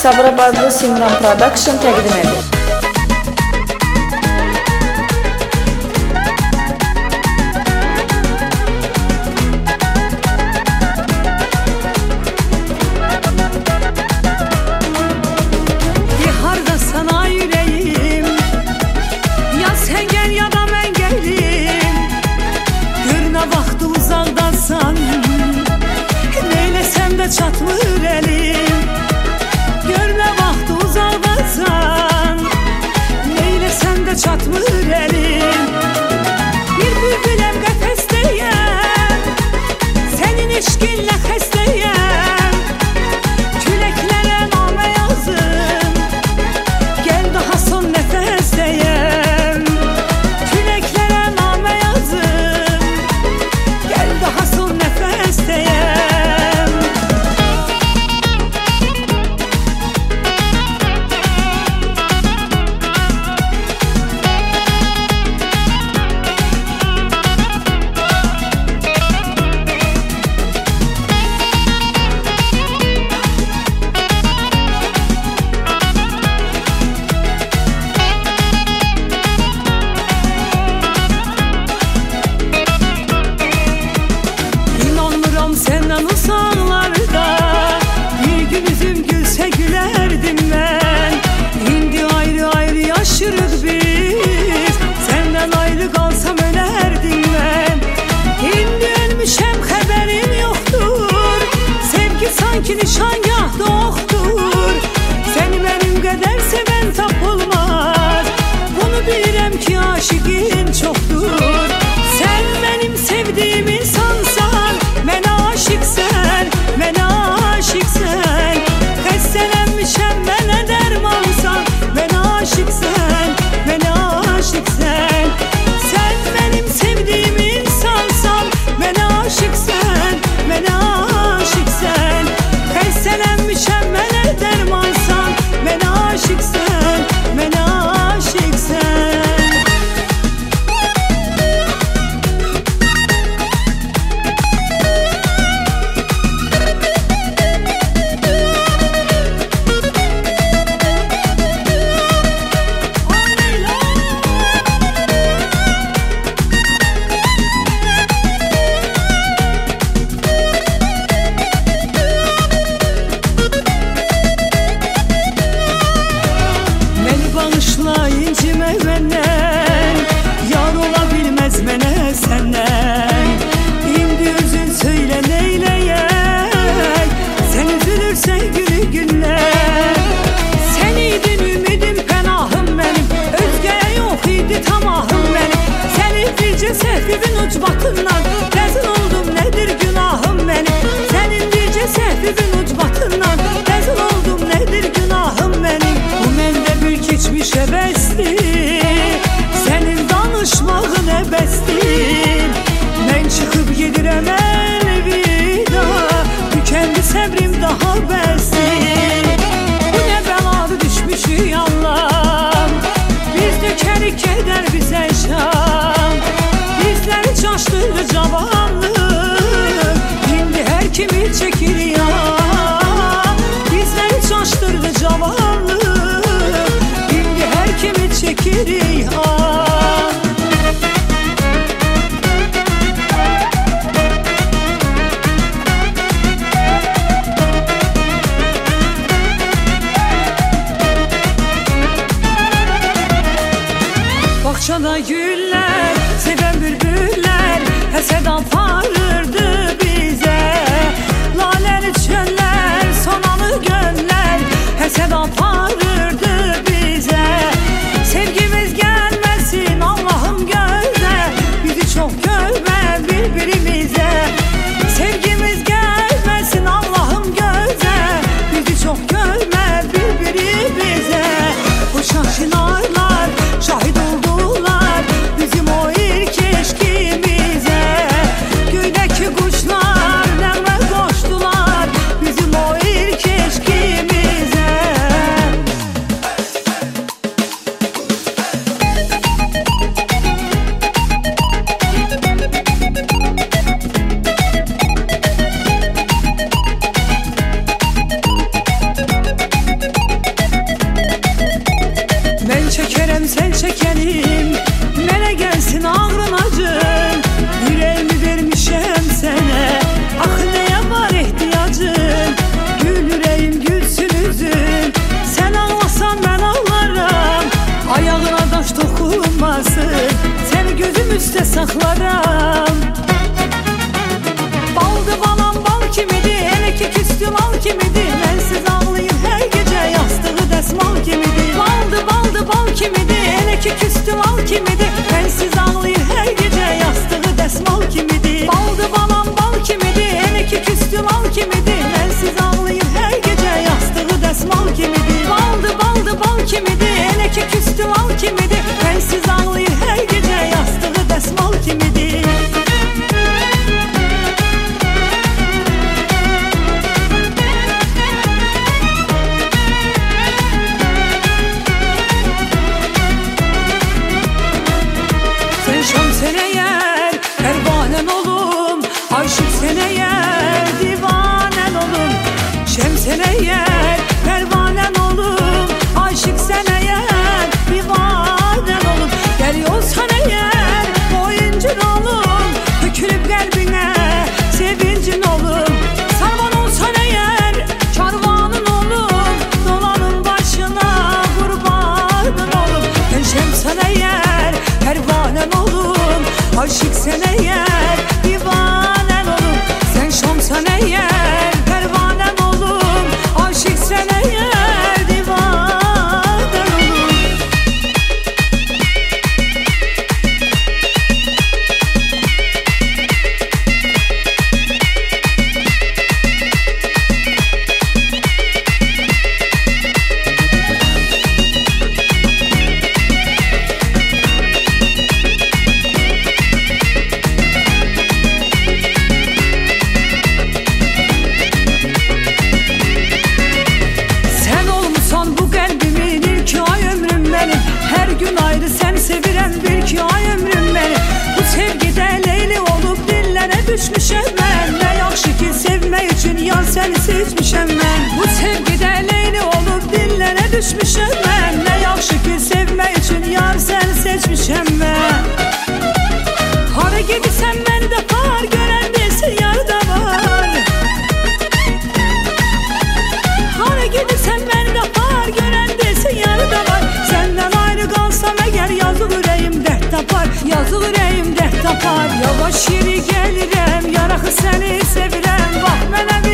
Sabirabadlı Simran Production təqdim edir. Çatmır elim, görme vaxtı uzaqdasan, neylesen de çatmır elim. Bir bülbüləm qəfəsdəyəm, sənin eşqinlə xəstəyəm. Küləklərə namə yazım, gəl daha son nəfəsdəyəm. Küləklərə namə yazım, gəl daha son nəfəsdəyəm. Senden uzaklarda bir gün üzüm gülse gülerdim ben. Şimdi ayrı ayrı yaşırız biz, senden ayrı kalsam ölerdim ben. Şimdi ölmüşem haberim yoktur, sevgi sanki nişangahda oktur. Seni benim kadar seven tapılmaz, bunu bilirəm ki aşıkın çoktur. Sen benim sevdiğim insansan, mən aşıksən, mən aşıksən. Xəstələnmişəm, mənə dərmansan, mən aşıksən, mən aşıksən. Sən mənim sevdiyim insansan, mən aşıksən, mən aşıksən. Xəstələnmişəm, mənə dərmansan, mən aşıksən, mən aşıksən. Bağışla incime benden, yar olabilmez mənə səndən. İndi özün söyle neyləyək, sen üzülürsən günü günlər. Sen idin ümidim pənahım mənim, özgəyə yox idi tamahım mənim. Səni bircə səhvivin ucbatından rezil oldum, nedir günahım mənim. Sənin bircə səhvivin ucbatından rezil oldum, nedir günahım mənim. Bu məndə bir keçmiş əbəsdir, sənin danışmağın əbəsdir. Mən çıxıb gedirəm əlvida, tükəndi səbrim daha bəsdir. Bu nə bəladır düşmüşük Allahım, biz dökərik kədər bizə şam. Bizləri çaşdırdı cavanlıq, indi hər kimi çəkir ya. Bizləri çaşdırdı cavanlıq, indi hər kimi çəkir ya. Bağçada güller, seven bülbüller, həsəd aparırdı bizə. Laləli çöller, sonalı göller, həsəd aparırdı bizə. Sevgimiz gəlməsin Allah'ım gözə, bizi çox görmə bir-birimizə. Sevgimiz gəlməsin Allah'ım gözə, bizi çox görmə bir-birimizə. Bu şaşınarlar şahid oldular bizim o ilk eşkimize. Göydə üstə saxlaram. Baldı balam bal kimidir, elə ki küstüm al kimidir. Mənsiz ağlayır hər gecə, yastığı dəsmal kimidir. Baldı bal kimidir, elə ki küstüm al kimidir. Mənsiz ağlayır hər gecə, yastığı dəsmal kimidir. Baldı balam bal kimidir, elə ki küstüm al kimidir. Mənsiz ağlayır hər gecə, yastığı dəsmal kimidir. Baldı bal kimidir, elə ki küstüm al kimidir. Mənsiz ağlayır hər gecə, yastığı dəsmal kimidir. Sen eğer pervanen olum, aşık sen eğer divanen olum. Şemsen eğer pervanen olum, aşık sen eğer divanen olum. Geliyorsan eğer boyuncun olum, dökülüp kalbine sevincin olum. Sarvan olsan eğer çarvanın olum, dolanın başına kurbanın olum. Ben şemsen eğer pervanen olum, aşık sen eğer divanen olum. Sen şamsan eğer pervanen olum, aşık sen eğer divanen olum. Düşmüşəm mən, nə yaxşı ki sevmək üçün yar səni seçmişəm mən. Bu sevgidə leyli olub dillərə düşmüşəm mən, nə yaxşı ki sevmək üçün yar səni seçmişəm mən. Hara gedirsən məni də par, görən bilsin yar da var. Hara gedirsən məni də par, görən bilsin yar da var. Səndən ayrı qalsam əgər yazıq ürəyim dərd tapar, yazıq ürəyim dərd tapar. Yavaş yeri gəlirəm, yaraxı səni sevirəm, bax mənə